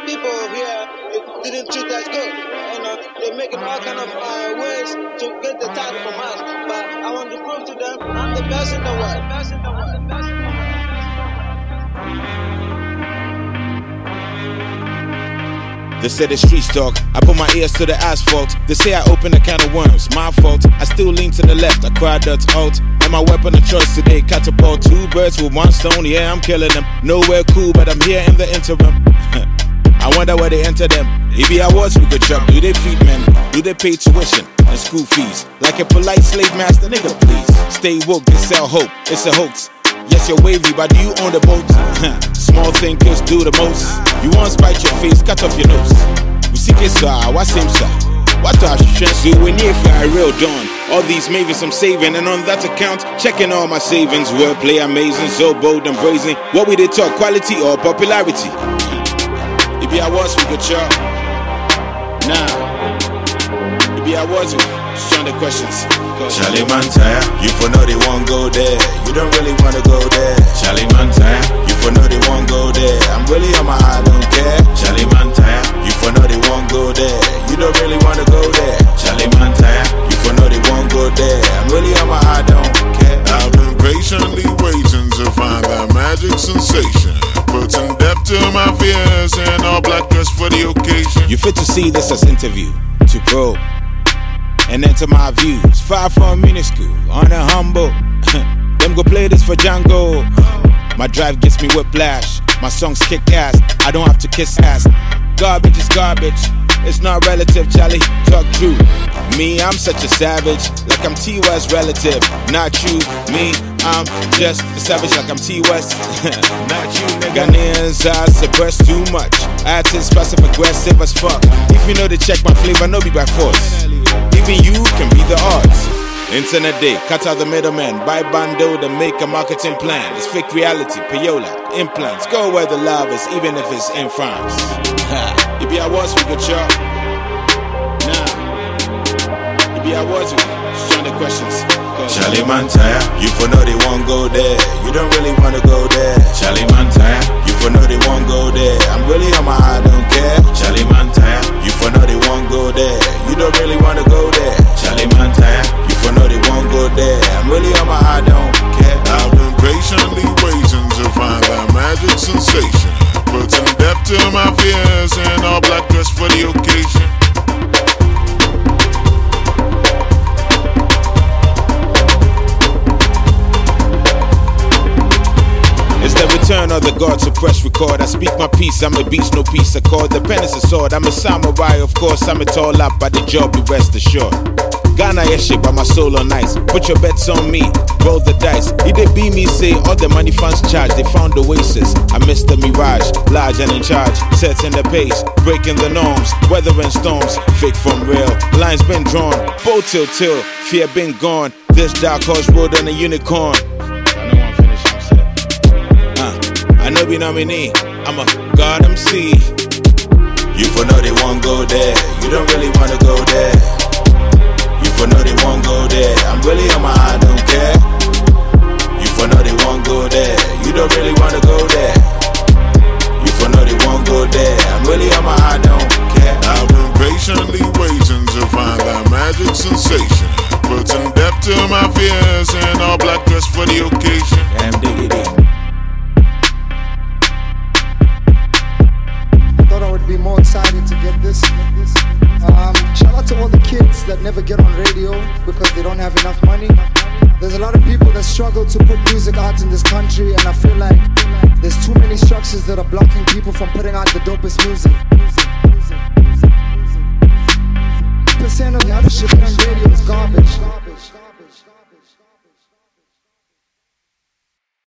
people here didn't treat us good. They're making all kind of ways to get the title from us. But I want to prove to them I'm the best in the world. They say the streets talk, I put my ears to the asphalt. They say I open a can of worms, my fault. I still lean to the left, I cry that's out. And my weapon of choice today, catapult. 2 birds with 1 stone, yeah, I'm killing them. Nowhere cool, but I'm here in the interim. I wonder where they enter them. If I was, we could chop. Do they feed men? Do they pay tuition and school fees? Like a polite slave master, nigga, please. Stay woke, they sell hope, it's a hoax. Yes, you're wavy, but do you own the boat? Small thinkers do the most. You want spite your face, cut off your nose. We see this, what seems, what are you trying to do when you're a real dawn? All these mavens I'm saving, and on that account, checking all my savings. Wordplay amazing, so bold and brazen. What we they talk, quality or popularity? If I was, we could chop. Nah. If I was, just trying the questions. Charlie Mantaya, you for know they won't go there. You don't really wanna go there. Charlie Mantaya, you for know they won't go there. I'm really on my I don't care. Charlie Mantaya, you for know they won't go there. You don't really wanna go there. Charlie Mantaya, you for know they won't go there. I'm really on my I don't care. I've been patiently waiting to find that magic sensation, putting depth to my fears and all black dress for the occasion. You fit to see this as interview, to probe and enter my views. Far from minuscule, on a humble. Them go play this for Django. My drive gets me whiplash. My songs kick ass. I don't have to kiss ass. Garbage is garbage. It's not relative, Charlie. Talk true. Me, I'm such a savage. Like I'm T West relative. Not you. Me, I'm just a savage. Like I'm T West. Not you, nigga. Ghanaians are suppressed too much. Artists passive aggressive as fuck. If you know to check my flavor, no be by force. Even you can be the odds. Internet day, cut out the middleman. Buy bando to make a marketing plan. It's fake reality, payola, implants. Go where the love is, even if it's in France. If I was, we could chop. Nah. If I was, we just trying the questions. Charlie Mantaya, you for know they won't go there. You don't really wanna go there. Charlie Mantaya, you for know they won't go there. I'm really on my I don't care. Charlie Mantaya, you for know they won't go there. You don't really wanna go there. Charlie Mantaya, you for know they won't go there. I'm really on my I don't care. I've been patiently waiting to find that magic sensation, putting depth to my fears and all black dress for the occasion. It's the return of the God to press record. I speak my peace, I'm a beast, no peace accord. The pen is a sword, I'm a samurai, of course. I'm it all up, but the job, you rest assured. Ghana, yes, shit, but my soul on ice. Put your bets on me, roll the dice. If they be me, say all the money funds charge. They found oasis, I missed the mirage. Large and in charge, setting the pace, breaking the norms, weathering storms. Fake from real, lines been drawn. Bow till, fear been gone. This dark horse rode on a unicorn. I know we nominee, I'm a God MC. You for know they won't go there. You don't really wanna go there. You for know they won't go there. I'm really on my I don't care. You for know they won't go there. You don't really wanna go there. You for know they won't go there. I'm really on my I don't care. I've been patiently waiting to find that magic sensation, putting depth to my fears and all black dress for the occasion. Damn diggity. I would be more excited to get this. Shout out to all the kids that never get on radio because they don't have enough money. There's a lot of people that struggle to put music out in this country, and I feel like there's too many structures that are blocking people from putting out the dopest music. Percent of the other shit on radio is garbage.